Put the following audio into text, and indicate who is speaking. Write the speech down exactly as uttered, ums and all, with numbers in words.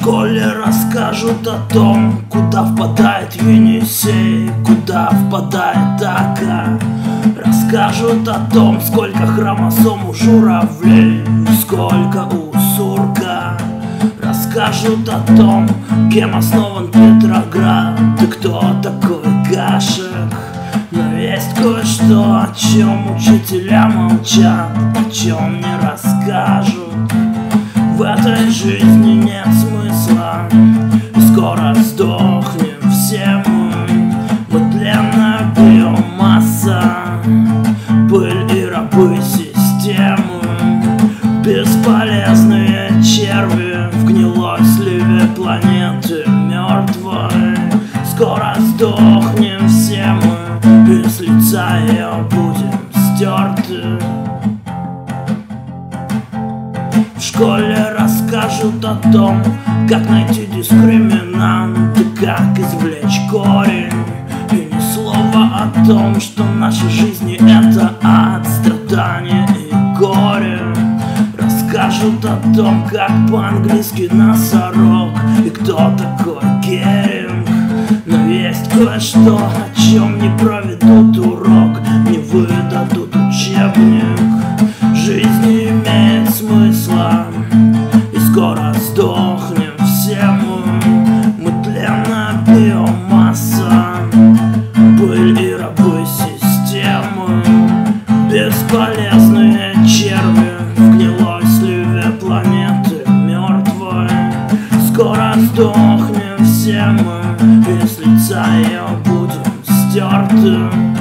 Speaker 1: школе расскажут о том, куда впадает Енисей, куда впадает Ака. Расскажут о том, сколько хромосом у журавлей, сколько у сурка. Расскажут о том, кем основан Петроград и кто такой Гашек. Но есть кое-что, о чем учителя молчат, о чем не расскажут. В этой жизни нет смысла, и скоро сдохнем все мы. Мы тленная биомасса, пыль и рабы системы, бесполезные черви в гнилой сливе планеты мертвой. Скоро сдохнем все мы, и с лица ее будем стерты. В школе расскажут о том, как найти дискриминант и как извлечь корень. И ни слова о том, что наши жизни это ад, страдания и горе. Расскажут о том, как по-английски носорог и кто такой Геринг. Но есть кое-что, о чем не проведут урок, не выдадут учебник. Жизнь не имеет смысла, и скоро сдохнем все мы. Мы тленная биомасса, пыль и рабы системы, бесполезные черви в гнилой сливе планеты мертвой. Скоро сдохнем все мы, и с лица ее будем стерты.